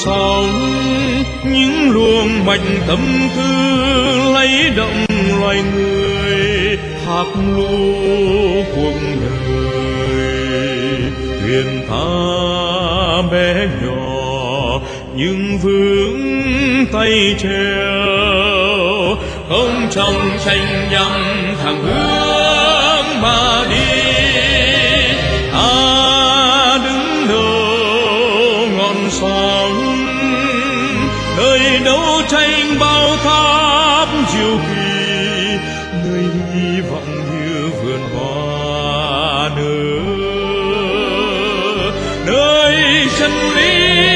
sống, những luồng mạch tâm tư lấy động loài người, thác lũ cuộc đời. Thuyền ta bé nhỏ nhưng vững tay treo, không trong tranh nhằm thẳng hướng mà đi. Ta đứng đầu ngọn sóng, nơi đấu tranh bao tháp diệu kỳ, nơi hy vọng như vườn hoa nở, nơi chân lý